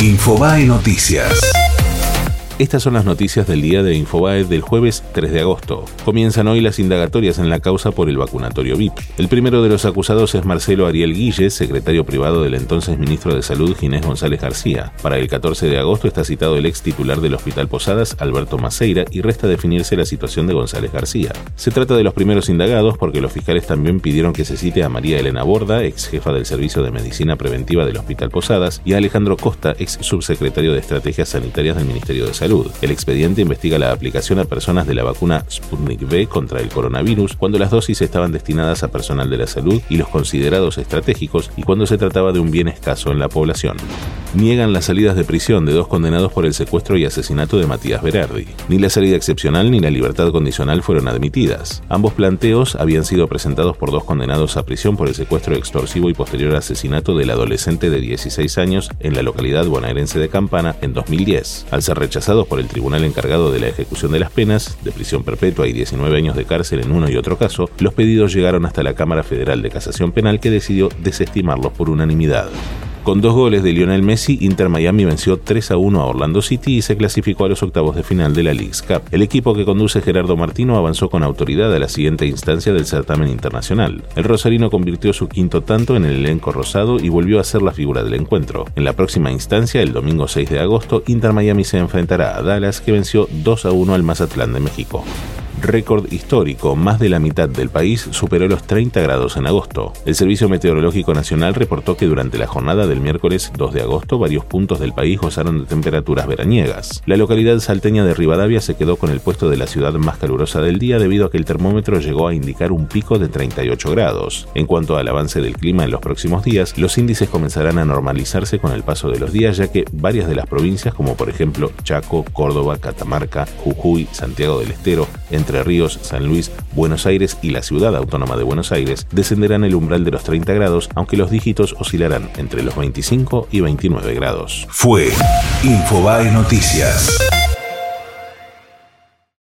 Infobae Noticias. Estas son las noticias del día de Infobae del jueves 3 de agosto. Comienzan hoy las indagatorias en la causa por el vacunatorio VIP. El primero de los acusados es Marcelo Ariel Guilles, secretario privado del entonces ministro de Salud Ginés González García. Para el 14 de agosto está citado el ex titular del Hospital Posadas, Alberto Maceira, y resta definirse la situación de González García. Se trata de los primeros indagados porque los fiscales también pidieron que se cite a María Elena Borda, ex jefa del Servicio de Medicina Preventiva del Hospital Posadas, y a Alejandro Costa, ex subsecretario de Estrategias Sanitarias del Ministerio de Salud. El expediente investiga la aplicación a personas de la vacuna Sputnik V contra el coronavirus cuando las dosis estaban destinadas a personal de la salud y los considerados estratégicos y cuando se trataba de un bien escaso en la población. Niegan las salidas de prisión de dos condenados por el secuestro y asesinato de Matías Berardi. Ni la salida excepcional ni la libertad condicional fueron admitidas. Ambos planteos habían sido presentados por dos condenados a prisión por el secuestro extorsivo y posterior asesinato del adolescente de 16 años en la localidad bonaerense de Campana en 2010. Al ser rechazados por el tribunal encargado de la ejecución de las penas, de prisión perpetua y 19 años de cárcel en uno y otro caso, los pedidos llegaron hasta la Cámara Federal de Casación Penal, que decidió desestimarlos por unanimidad. Con 2 goles de Lionel Messi, Inter Miami venció 3-1 a Orlando City y se clasificó a los octavos de final de la Leagues Cup. El equipo que conduce Gerardo Martino avanzó con autoridad a la siguiente instancia del certamen internacional. El rosarino convirtió su quinto tanto en el elenco rosado y volvió a ser la figura del encuentro. En la próxima instancia, el domingo 6 de agosto, Inter Miami se enfrentará a Dallas, que venció 2-1 al Mazatlán de México. Récord histórico, más de la mitad del país superó los 30 grados en agosto. El Servicio Meteorológico Nacional reportó que durante la jornada del miércoles 2 de agosto varios puntos del país gozaron de temperaturas veraniegas. La localidad salteña de Rivadavia se quedó con el puesto de la ciudad más calurosa del día debido a que el termómetro llegó a indicar un pico de 38 grados. En cuanto al avance del clima en los próximos días, los índices comenzarán a normalizarse con el paso de los días, ya que varias de las provincias, como por ejemplo Chaco, Córdoba, Catamarca, Jujuy, Santiago del Estero, Entre Ríos, San Luis, Buenos Aires y la Ciudad Autónoma de Buenos Aires descenderán el umbral de los 30 grados, aunque los dígitos oscilarán entre los 25 y 29 grados. Fue Infobae Noticias.